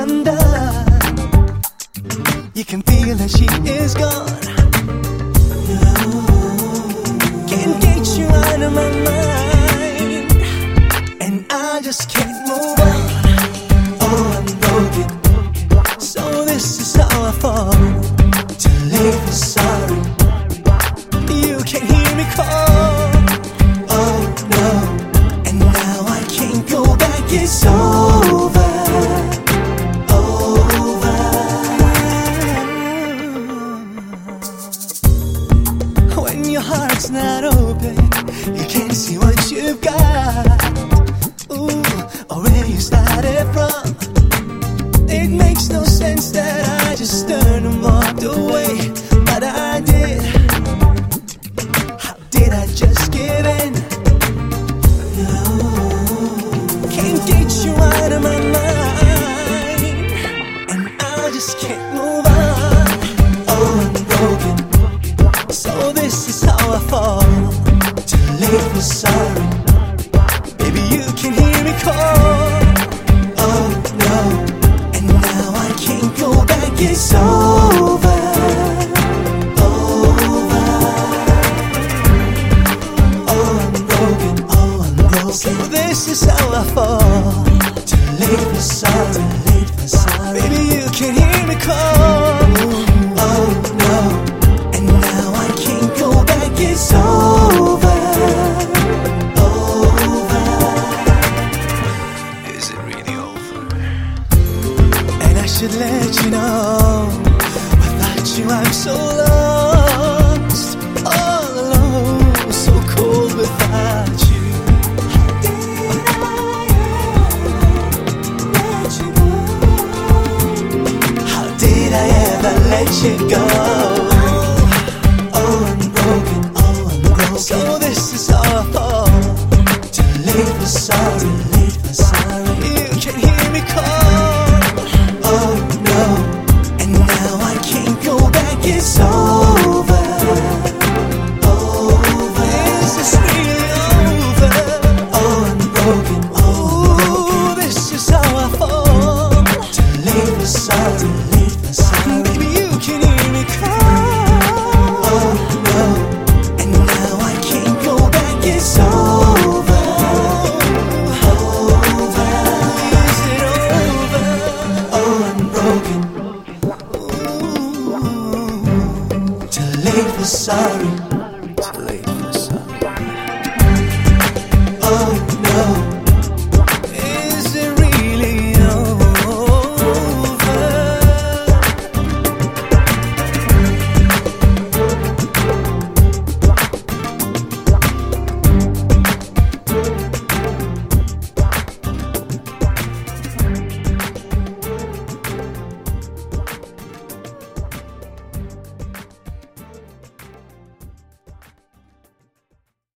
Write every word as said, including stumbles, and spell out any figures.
undone. You can feel that she is gone. Can't get you out of my mind, and I just can't move on. Oh, I'm broken, so this is how I fall. Too late for sorry. You can hear me call. Oh no, and now I can't go back. It's over. Your heart's not open, you can't see what you've got. Ooh, or where you started from. It makes no sense that I just turned and walked away, but I did. How did I just give in? No, can't get you out of my mind, and I just can't move on. Oh, I'm broken, so this is how I fall. Too late for sorry. Baby, you can hear me call. Oh no, and now I can't go back. It's over. Over. Oh, I'm broken. Oh, I'm broken. So this is how I fall. Too late for sorry. Too late for sorry. Baby, you can hear me call. Oh no, and now I can't go back. It's over. Over. Is it really over? And I should let you know, without you I'm so lost, all alone, so cold without you. How did I ever let you go? Oh, I'm broken. Oh, I'm broken. So this is how I fall. Too late for sorry. Too late for sorry. You can hear me call. Oh no, and now I can't go back. It's over. Over. Is this really over? Oh, I'm broken. Oh, I'm broken. This is how I fall. Too late for sorry. Too late for sorry. Baby, you can hear me call. Oh no, and now I can't go back. It's over. Over. Is it over? Oh, I'm broken. Ooh. Too late for sorry.